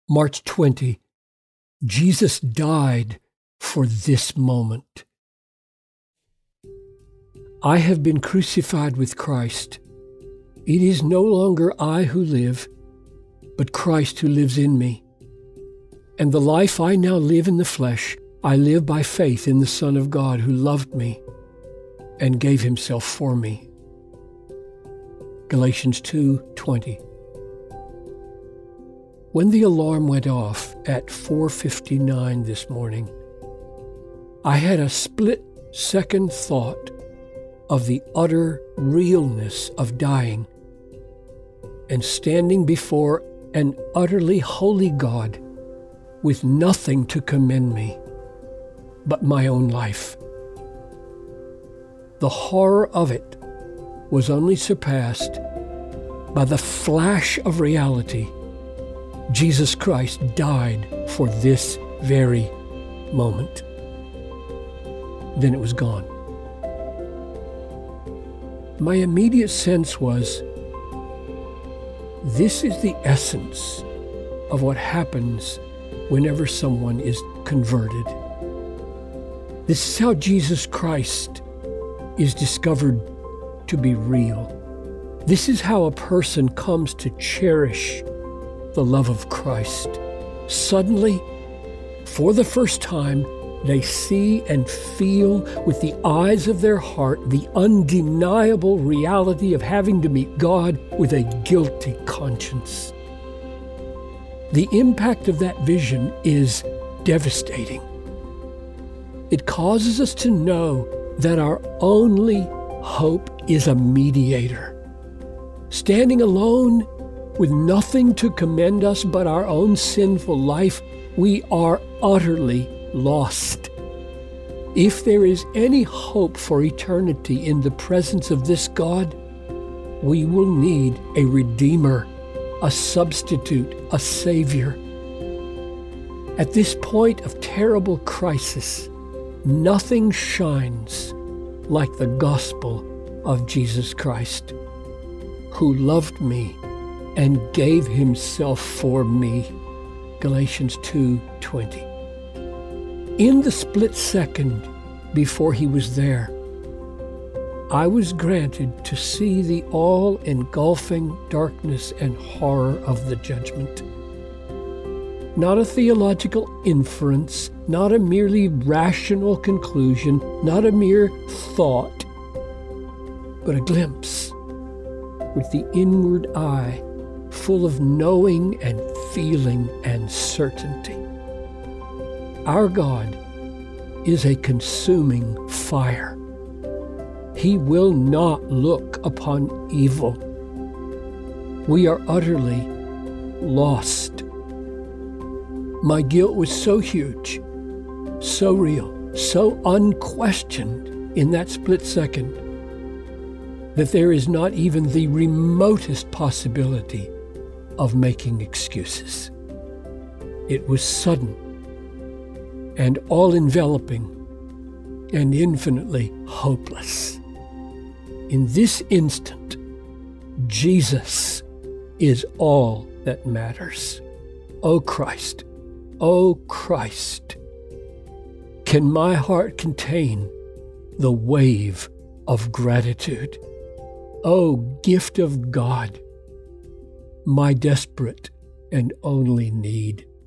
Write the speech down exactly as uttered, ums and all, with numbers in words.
March twentieth, Jesus died for this moment. I have been crucified with Christ. It is no longer I who live, but Christ who lives in me. And the life I now live in the flesh, I live by faith in the Son of God who loved me and gave himself for me. Galatians two twenty. When the alarm went off at four fifty-nine this morning, I had a split-second thought of the utter realness of dying and standing before an utterly holy God with nothing to commend me but my own life. The horror of it was only surpassed by the flash of reality. Jesus Christ died for this very moment. Then it was gone. My immediate sense was, this is the essence of what happens whenever someone is converted. This is how Jesus Christ is discovered to be real. This is how a person comes to cherish the love of Christ. Suddenly, for the first time, they see and feel with the eyes of their heart the undeniable reality of having to meet God with a guilty conscience. The impact of that vision is devastating. It causes us to know that our only hope is a mediator. Standing alone with nothing to commend us but our own sinful life, we are utterly lost. If there is any hope for eternity in the presence of this God, we will need a Redeemer, a substitute, a Savior. At this point of terrible crisis, nothing shines like the gospel of Jesus Christ, who loved me and gave himself for me. Galatians two twenty. In the split second before he was there, I was granted to see the all-engulfing darkness and horror of the judgment. Not a theological inference, not a merely rational conclusion, not a mere thought, but a glimpse with the inward eye full of knowing and feeling and certainty. Our God is a consuming fire. He will not look upon evil. We are utterly lost. My guilt was so huge, so real, so unquestioned in that split second that there is not even the remotest possibility of making excuses. It was sudden and all-enveloping and infinitely hopeless. In this instant, Jesus is all that matters. O Christ, O Christ, can my heart contain the wave of gratitude? O gift of God, my desperate and only need.